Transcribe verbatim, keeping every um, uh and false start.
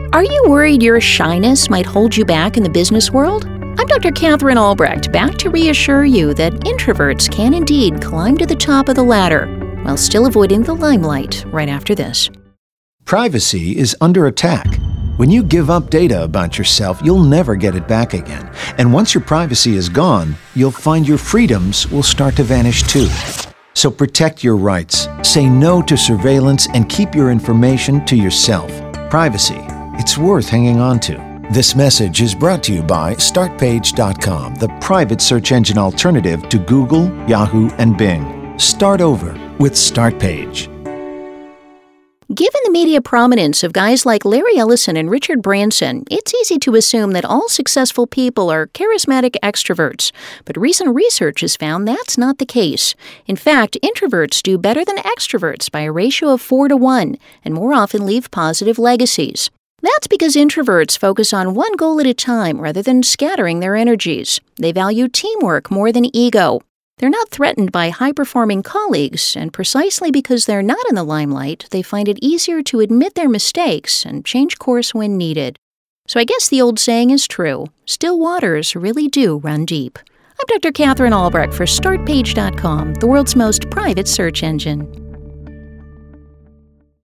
Are you worried your shyness might hold you back in the business world? I'm Doctor Catherine Albrecht, back to reassure you that introverts can indeed climb to the top of the ladder while still avoiding the limelight right after this. Privacy is under attack. When you give up data about yourself, you'll never get it back again. And once your privacy is gone, you'll find your freedoms will start to vanish too. So protect your rights, say no to surveillance, and keep your information to yourself. Privacy, it's worth hanging on to. This message is brought to you by Start Page dot com, the private search engine alternative to Google, Yahoo, and Bing. Start over with StartPage. Given the media prominence of guys like Larry Ellison and Richard Branson, it's easy to assume that all successful people are charismatic extroverts. But recent research has found that's not the case. In fact, introverts do better than extroverts by a ratio of four to one, and more often leave positive legacies. That's because introverts focus on one goal at a time rather than scattering their energies. They value teamwork more than ego. They're not threatened by high-performing colleagues, and precisely because they're not in the limelight, they find it easier to admit their mistakes and change course when needed. So I guess the old saying is true. Still waters really do run deep. I'm Doctor Catherine Albrecht for Start Page dot com, the world's most private search engine.